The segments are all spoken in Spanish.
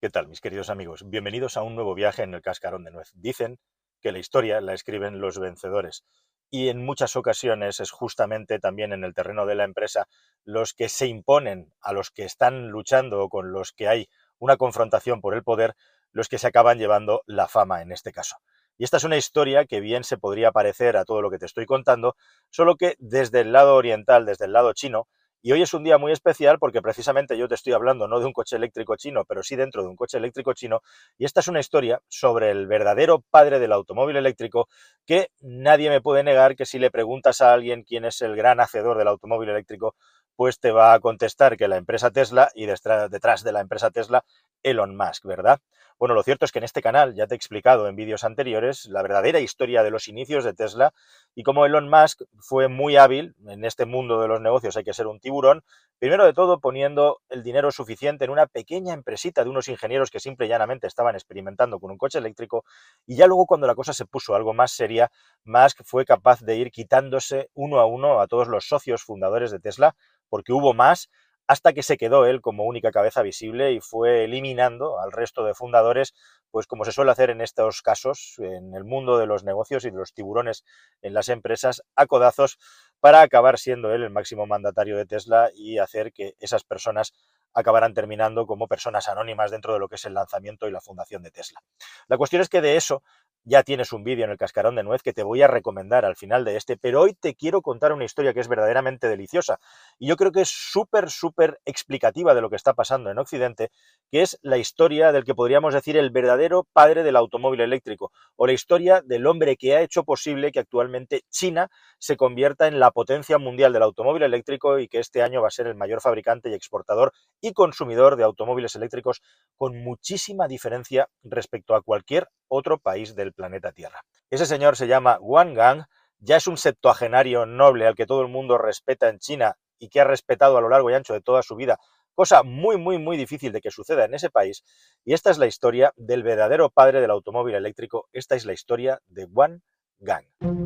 ¿Qué tal, mis queridos amigos? Bienvenidos a un nuevo viaje en el cascarón de nuez. Dicen que la historia la escriben los vencedores y en muchas ocasiones es justamente también en el terreno de la empresa los que se imponen a los que están luchando o con los que hay una confrontación por el poder, los que se acaban llevando la fama en este caso. Y esta es una historia que bien se podría parecer a todo lo que te estoy contando, solo que desde el lado oriental, desde el lado chino. Y hoy es un día muy especial porque precisamente yo te estoy hablando no de un coche eléctrico chino, pero sí dentro de un coche eléctrico chino, y esta es una historia sobre el verdadero padre del automóvil eléctrico que nadie me puede negar que si le preguntas a alguien quién es el gran hacedor del automóvil eléctrico, pues te va a contestar que la empresa Tesla y detrás de la empresa Tesla, Elon Musk, ¿verdad? Bueno, lo cierto es que en este canal ya te he explicado en vídeos anteriores la verdadera historia de los inicios de Tesla y cómo Elon Musk fue muy hábil en este mundo de los negocios, hay que ser un tiburón, primero de todo poniendo el dinero suficiente en una pequeña empresita de unos ingenieros que simple y llanamente estaban experimentando con un coche eléctrico, y ya luego cuando la cosa se puso algo más seria, Musk fue capaz de ir quitándose uno a uno a todos los socios fundadores de Tesla, porque hubo más, hasta que se quedó él como única cabeza visible y fue eliminando al resto de fundadores, pues como se suele hacer en estos casos, en el mundo de los negocios y de los tiburones en las empresas, a codazos, para acabar siendo él el máximo mandatario de Tesla y hacer que esas personas acabaran terminando como personas anónimas dentro de lo que es el lanzamiento y la fundación de Tesla. La cuestión es que de eso ya tienes un vídeo en el cascarón de nuez que te voy a recomendar al final de este, pero hoy te quiero contar una historia que es verdaderamente deliciosa y yo creo que es súper explicativa de lo que está pasando en Occidente, que es la historia del que podríamos decir el verdadero padre del automóvil eléctrico, o la historia del hombre que ha hecho posible que actualmente China se convierta en la potencia mundial del automóvil eléctrico y que este año va a ser el mayor fabricante y exportador y consumidor de automóviles eléctricos con muchísima diferencia respecto a cualquier otro país del planeta Tierra. Ese señor se llama Wang Gang, ya es un septuagenario noble al que todo el mundo respeta en China y que ha respetado a lo largo y ancho de toda su vida, cosa muy difícil de que suceda en ese país, y esta es la historia del verdadero padre del automóvil eléctrico, esta es la historia de Wang Gang.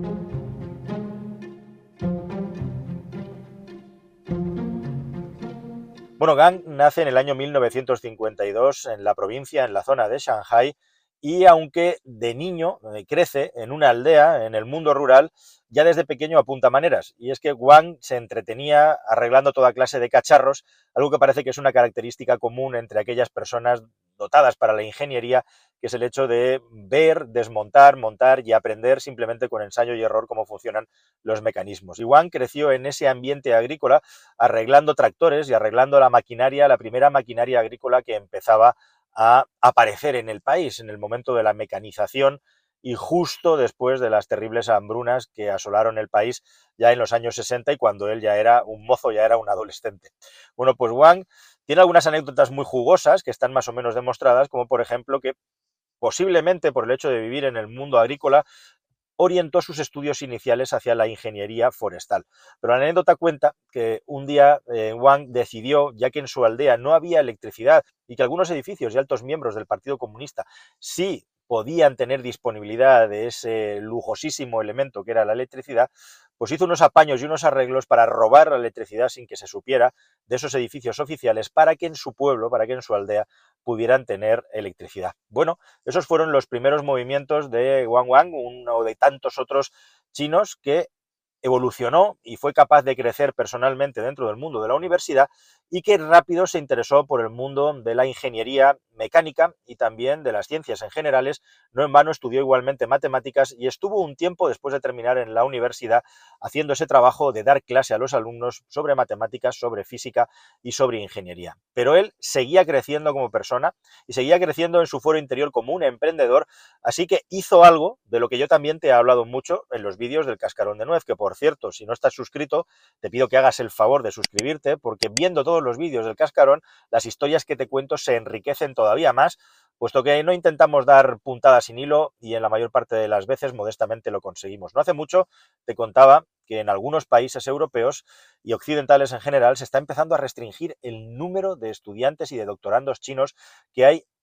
Bueno, Gang nace en el año 1952 en la provincia, en la zona de Shanghai, y aunque de niño crece en una aldea, en el mundo rural, ya desde pequeño apunta maneras. Y es que Wang se entretenía arreglando toda clase de cacharros, algo que parece que es una característica común entre aquellas personas dotadas para la ingeniería, que es el hecho de ver, desmontar, montar y aprender simplemente con ensayo y error cómo funcionan los mecanismos. Y Wang creció en ese ambiente agrícola arreglando tractores y arreglando la maquinaria, la primera maquinaria agrícola que empezaba a aparecer en el país en el momento de la mecanización y justo después de las terribles hambrunas que asolaron el país ya en los años 60 y cuando él ya era un mozo, ya era un adolescente. Bueno, pues Wang tiene algunas anécdotas muy jugosas que están más o menos demostradas, como por ejemplo que posiblemente por el hecho de vivir en el mundo agrícola orientó sus estudios iniciales hacia la ingeniería forestal. Pero la anécdota cuenta que un día Wang decidió, ya que en su aldea no había electricidad y que algunos edificios y altos miembros del Partido Comunista sí podían tener disponibilidad de ese lujosísimo elemento que era la electricidad, pues hizo unos apaños y unos arreglos para robar la electricidad sin que se supiera de esos edificios oficiales para que en su pueblo, para que en su aldea pudieran tener electricidad. Bueno, esos fueron los primeros movimientos de Wang, uno de tantos otros chinos que evolucionó y fue capaz de crecer personalmente dentro del mundo de la universidad y que rápido se interesó por el mundo de la ingeniería mecánica y también de las ciencias en generales. No en vano estudió igualmente matemáticas y estuvo un tiempo después de terminar en la universidad haciendo ese trabajo de dar clase a los alumnos sobre matemáticas, sobre física y sobre ingeniería. Pero él seguía creciendo como persona y seguía creciendo en su fuero interior como un emprendedor, así que hizo algo de lo que yo también te he hablado mucho en los vídeos del cascarón de nuez, que por cierto, si no estás suscrito, te pido que hagas el favor de suscribirte, porque viendo todos los vídeos del cascarón, las historias que te cuento se enriquecen todavía más, puesto que no intentamos dar puntadas sin hilo y en la mayor parte de las veces modestamente lo conseguimos. No hace mucho te contaba que en algunos países europeos y occidentales en general se está empezando a restringir el número de estudiantes y de doctorandos chinos que hay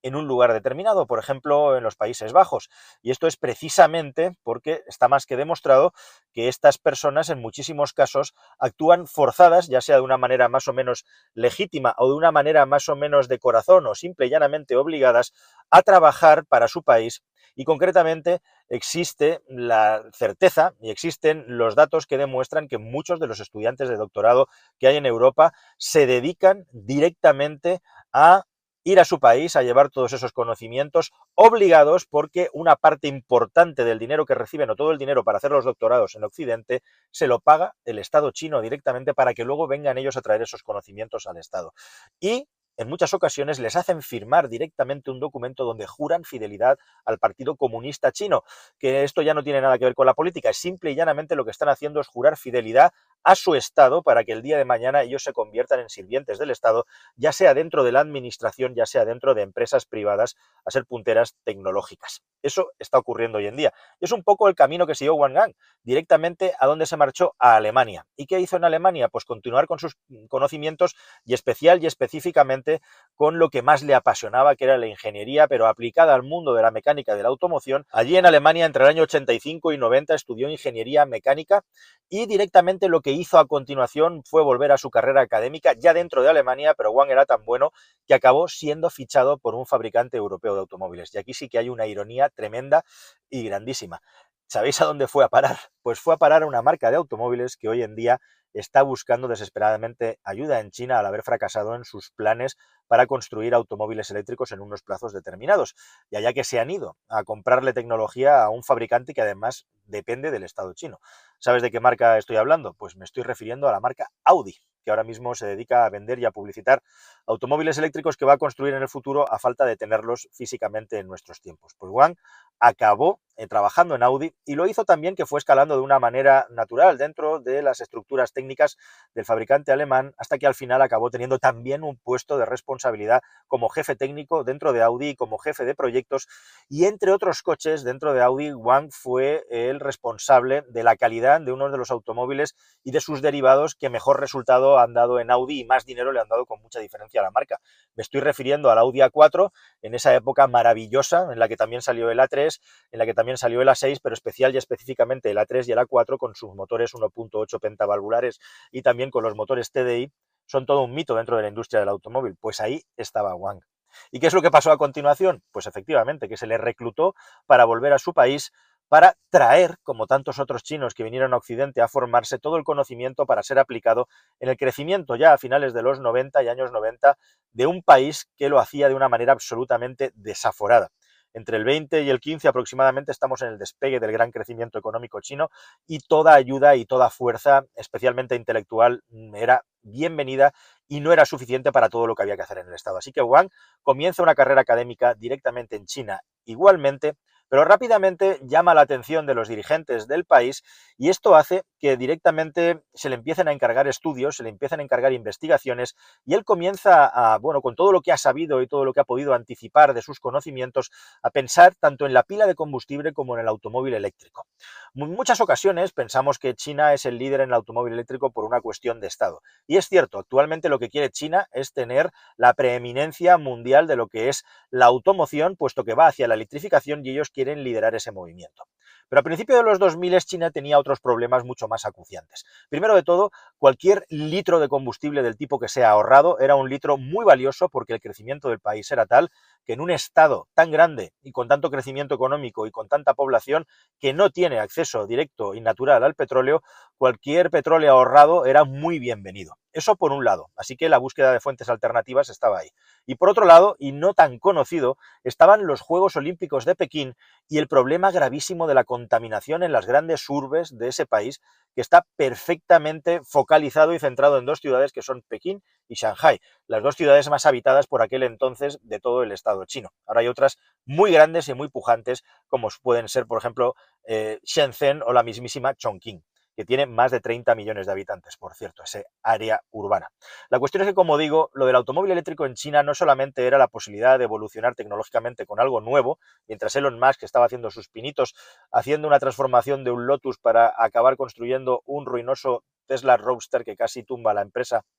en un lugar determinado, por ejemplo, en los Países Bajos. Y esto es precisamente porque está más que demostrado que estas personas en muchísimos casos actúan forzadas, ya sea de una manera más o menos legítima o de una manera más o menos de corazón o simple y llanamente obligadas a trabajar para su país. Y concretamente existe la certeza y existen los datos que demuestran que muchos de los estudiantes de doctorado que hay en Europa se dedican directamente a ir a su país a llevar todos esos conocimientos obligados, porque una parte importante del dinero que reciben o todo el dinero para hacer los doctorados en Occidente se lo paga el Estado chino directamente para que luego vengan ellos a traer esos conocimientos al Estado. Y en muchas ocasiones les hacen firmar directamente un documento donde juran fidelidad al Partido Comunista Chino, que esto ya no tiene nada que ver con la política, es simple y llanamente lo que están haciendo es jurar fidelidad a su Estado para que el día de mañana ellos se conviertan en sirvientes del Estado, ya sea dentro de la administración, ya sea dentro de empresas privadas, a ser punteras tecnológicas. Eso está ocurriendo hoy en día. Es un poco el camino que siguió Wang Gang, directamente a donde se marchó, a Alemania. ¿Y qué hizo en Alemania? Pues continuar con sus conocimientos y especial y específicamente con lo que más le apasionaba, que era la ingeniería, pero aplicada al mundo de la mecánica y de la automoción. Allí en Alemania, entre el año 85 y 90, estudió ingeniería mecánica y directamente lo que hizo a continuación fue volver a su carrera académica ya dentro de Alemania, pero Wang era tan bueno que acabó siendo fichado por un fabricante europeo de automóviles. Y aquí sí que hay una ironía tremenda y grandísima. ¿Sabéis a dónde fue a parar? Pues fue a parar a una marca de automóviles que hoy en día está buscando desesperadamente ayuda en China al haber fracasado en sus planes para construir automóviles eléctricos en unos plazos determinados. Y allá que se han ido a comprarle tecnología a un fabricante que además depende del Estado chino. ¿Sabes de qué marca estoy hablando? Pues me estoy refiriendo a la marca Audi, que ahora mismo se dedica a vender y a publicitar automóviles eléctricos que va a construir en el futuro a falta de tenerlos físicamente en nuestros tiempos. Pues Wang acabó trabajando en Audi y lo hizo también que fue escalando de una manera natural dentro de las estructuras técnicas del fabricante alemán hasta que al final acabó teniendo también un puesto de responsabilidad como jefe técnico dentro de Audi y como jefe de proyectos, y entre otros coches dentro de Audi, Wang fue el responsable de la calidad de uno de los automóviles y de sus derivados que mejor resultado han dado en Audi y más dinero le han dado con mucha diferencia a la marca. Me estoy refiriendo al Audi A4, en esa época maravillosa en la que también salió el A3, en la que también salió el A6, pero especial y específicamente el A3 y el A4 con sus motores 1.8 pentavalvulares y también con los motores TDI, son todo un mito dentro de la industria del automóvil. Pues ahí estaba Wang. ¿Y qué es lo que pasó a continuación? Pues efectivamente, que se le reclutó para volver a su país para traer, como tantos otros chinos que vinieron a Occidente a formarse, todo el conocimiento para ser aplicado en el crecimiento ya a finales de los 90 y años 90 de un país que lo hacía de una manera absolutamente desaforada. Entre el 20 y el 15 aproximadamente estamos en el despegue del gran crecimiento económico chino y toda ayuda y toda fuerza, especialmente intelectual, era bienvenida y no era suficiente para todo lo que había que hacer en el Estado. Así que Wang comienza una carrera académica directamente en China igualmente, pero rápidamente llama la atención de los dirigentes del país y esto hace que directamente se le empiecen a encargar estudios, se le empiecen a encargar investigaciones y él comienza a, bueno, con todo lo que ha sabido y todo lo que ha podido anticipar de sus conocimientos, a pensar tanto en la pila de combustible como en el automóvil eléctrico. En muchas ocasiones pensamos que China es el líder en el automóvil eléctrico por una cuestión de Estado. Y es cierto, actualmente lo que quiere China es tener la preeminencia mundial de lo que es la automoción, puesto que va hacia la electrificación y ellos quieren liderar ese movimiento. Pero a principios de los 2000 China tenía otros problemas mucho más acuciantes. Primero de todo, cualquier litro de combustible del tipo que sea ahorrado era un litro muy valioso porque el crecimiento del país era tal que en un estado tan grande y con tanto crecimiento económico y con tanta población que no tiene acceso directo y natural al petróleo, cualquier petróleo ahorrado era muy bienvenido. Eso por un lado, así que la búsqueda de fuentes alternativas estaba ahí. Y por otro lado, y no tan conocido, estaban los Juegos Olímpicos de Pekín y el problema gravísimo de la contaminación en las grandes urbes de ese país, que está perfectamente focalizado y centrado en dos ciudades que son Pekín y Shanghái, las dos ciudades más habitadas por aquel entonces de todo el estado chino. Ahora hay otras muy grandes y muy pujantes, como pueden ser, por ejemplo, Shenzhen o la mismísima Chongqing, que tiene más de 30 millones de habitantes, por cierto, ese área urbana. La cuestión es que, como digo, lo del automóvil eléctrico en China no solamente era la posibilidad de evolucionar tecnológicamente con algo nuevo, mientras Elon Musk estaba haciendo sus pinitos, haciendo una transformación de un Lotus para acabar construyendo un ruinoso Tesla Roadster que casi tumba a la empresa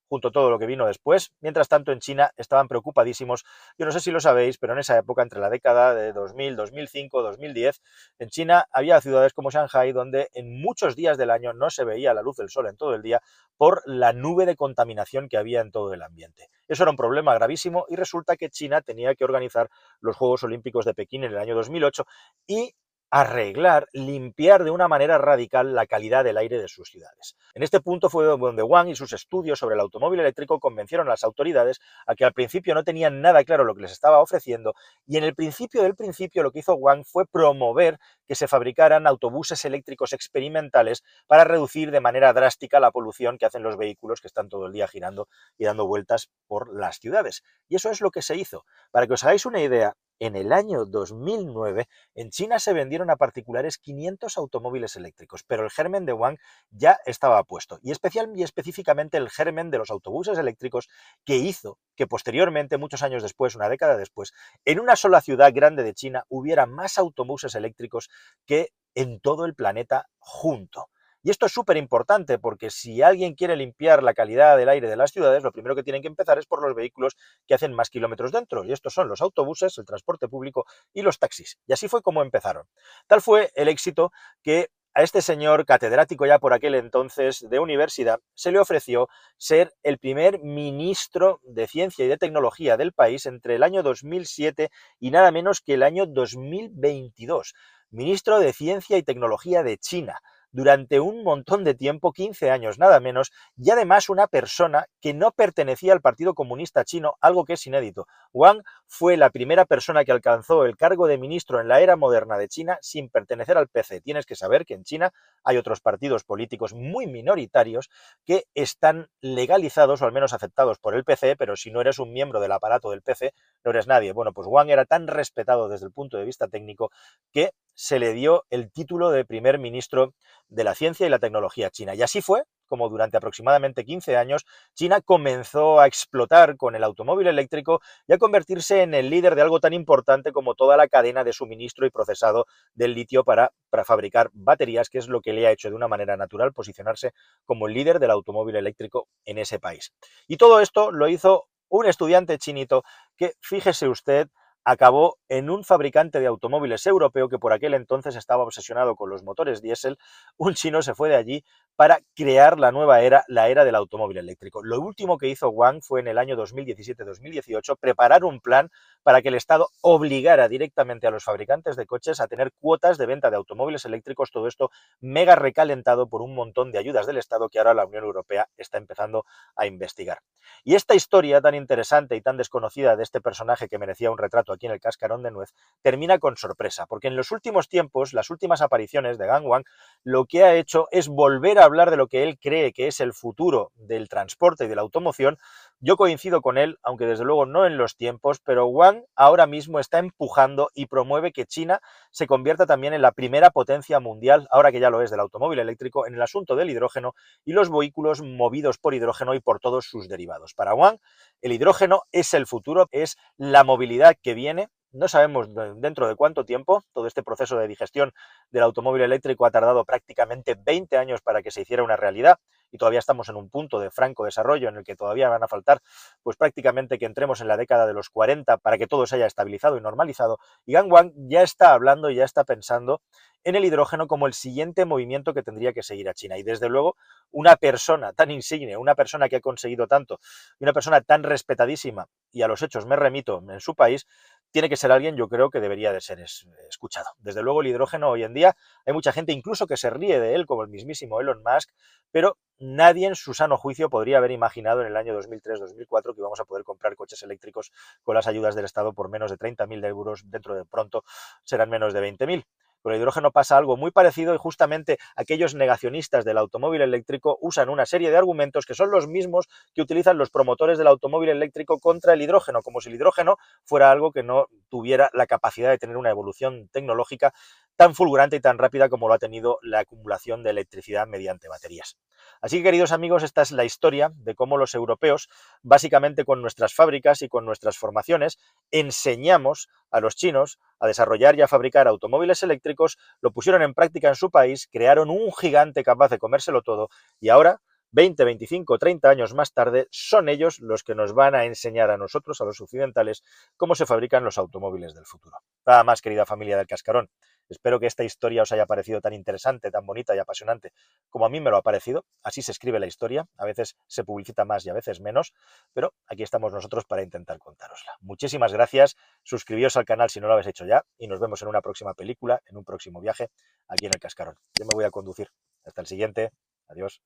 junto a todo lo que vino después. Mientras tanto, en China estaban preocupadísimos. Yo no sé si lo sabéis, pero en esa época, entre la década de 2000, 2005, 2010, en China había ciudades como Shanghai donde en muchos días del año no se veía la luz del sol en todo el día por la nube de contaminación que había en todo el ambiente. Eso era un problema gravísimo y resulta que China tenía que organizar los Juegos Olímpicos de Pekín en el año 2008 y arreglar, limpiar de una manera radical la calidad del aire de sus ciudades. En este punto fue donde Wang y sus estudios sobre el automóvil eléctrico convencieron a las autoridades a que al principio no tenían nada claro lo que les estaba ofreciendo, y en el principio del principio lo que hizo Wang fue promover que se fabricaran autobuses eléctricos experimentales para reducir de manera drástica la polución que hacen los vehículos que están todo el día girando y dando vueltas por las ciudades. Y eso es lo que se hizo. Para que os hagáis una idea, en el año 2009 en China se vendieron a particulares 500 automóviles eléctricos, pero el germen de Wang ya estaba puesto, y específicamente el germen de los autobuses eléctricos que hizo que posteriormente, muchos años después, una década después, en una sola ciudad grande de China hubiera más autobuses eléctricos que en todo el planeta junto. Y esto es súper importante porque si alguien quiere limpiar la calidad del aire de las ciudades, lo primero que tienen que empezar es por los vehículos que hacen más kilómetros dentro, y estos son los autobuses, el transporte público y los taxis. Y así fue como empezaron. Tal fue el éxito que a este señor catedrático ya por aquel entonces de universidad se le ofreció ser el primer ministro de Ciencia y de Tecnología del país entre el año 2007 y nada menos que el año 2022. Ministro de Ciencia y Tecnología de China durante un montón de tiempo, 15 años nada menos, y además una persona que no pertenecía al Partido Comunista Chino, algo que es inédito. Wang fue la primera persona que alcanzó el cargo de ministro en la era moderna de China sin pertenecer al PC. Tienes que saber que en China hay otros partidos políticos muy minoritarios que están legalizados o al menos aceptados por el PC, pero si no eres un miembro del aparato del PC, no eres nadie. Bueno, pues Wang era tan respetado desde el punto de vista técnico que se le dio el título de primer ministro de la ciencia y la tecnología china. Y así fue como durante aproximadamente 15 años China comenzó a explotar con el automóvil eléctrico y a convertirse en el líder de algo tan importante como toda la cadena de suministro y procesado del litio para fabricar baterías, que es lo que le ha hecho de una manera natural posicionarse como el líder del automóvil eléctrico en ese país. Y todo esto lo hizo un estudiante chinito que, fíjese usted, acabó en un fabricante de automóviles europeo que por aquel entonces estaba obsesionado con los motores diésel. Un chino se fue de allí para crear la nueva era, la era del automóvil eléctrico. Lo último que hizo Wang fue en el año 2017-2018 preparar un plan para que el Estado obligara directamente a los fabricantes de coches a tener cuotas de venta de automóviles eléctricos, todo esto mega recalentado por un montón de ayudas del Estado que ahora la Unión Europea está empezando a investigar. Y esta historia tan interesante y tan desconocida de este personaje que merecía un retrato aquí en el Cascarón de Nuez termina con sorpresa, porque en los últimos tiempos, las últimas apariciones de Gang Wang, lo que ha hecho es volver a hablar de lo que él cree que es el futuro del transporte y de la automoción. Yo coincido con él, aunque desde luego no en los tiempos, pero Wang ahora mismo está empujando y promueve que China se convierta también en la primera potencia mundial, ahora que ya lo es del automóvil eléctrico, en el asunto del hidrógeno y los vehículos movidos por hidrógeno y por todos sus derivados. Para Wang, el hidrógeno es el futuro, es la movilidad que viene. No sabemos dentro de cuánto tiempo. Todo este proceso de digestión del automóvil eléctrico ha tardado prácticamente 20 años para que se hiciera una realidad, y todavía estamos en un punto de franco desarrollo en el que todavía van a faltar pues prácticamente que entremos en la década de los 40 para que todo se haya estabilizado y normalizado. Y Gang Wang ya está hablando, ya está pensando en el hidrógeno como el siguiente movimiento que tendría que seguir a China. Y desde luego, una persona tan insigne, una persona que ha conseguido tanto y una persona tan respetadísima, y a los hechos me remito, en su país, tiene que ser alguien, yo creo, que debería de ser escuchado. Desde luego, el hidrógeno hoy en día, hay mucha gente incluso que se ríe de él, como el mismísimo Elon Musk, pero nadie en su sano juicio podría haber imaginado en el año 2003-2004 que íbamos a poder comprar coches eléctricos con las ayudas del Estado por menos de 30.000 euros, dentro de pronto serán menos de 20.000. Con el hidrógeno pasa algo muy parecido, y justamente aquellos negacionistas del automóvil eléctrico usan una serie de argumentos que son los mismos que utilizan los promotores del automóvil eléctrico contra el hidrógeno, como si el hidrógeno fuera algo que no tuviera la capacidad de tener una evolución tecnológica tan fulgurante y tan rápida como lo ha tenido la acumulación de electricidad mediante baterías. Así que, queridos amigos, esta es la historia de cómo los europeos, básicamente con nuestras fábricas y con nuestras formaciones, enseñamos a los chinos a desarrollar y a fabricar automóviles eléctricos, lo pusieron en práctica en su país, crearon un gigante capaz de comérselo todo, y ahora 20, 25, 30 años más tarde, son ellos los que nos van a enseñar a nosotros, a los occidentales, cómo se fabrican los automóviles del futuro. Nada más, querida familia del Cascarón. Espero que esta historia os haya parecido tan interesante, tan bonita y apasionante como a mí me lo ha parecido. Así se escribe la historia. A veces se publicita más y a veces menos, pero aquí estamos nosotros para intentar contárosla. Muchísimas gracias. Suscribíos al canal si no lo habéis hecho ya y nos vemos en una próxima película, en un próximo viaje aquí en el Cascarón. Yo me voy a conducir. Hasta el siguiente. Adiós.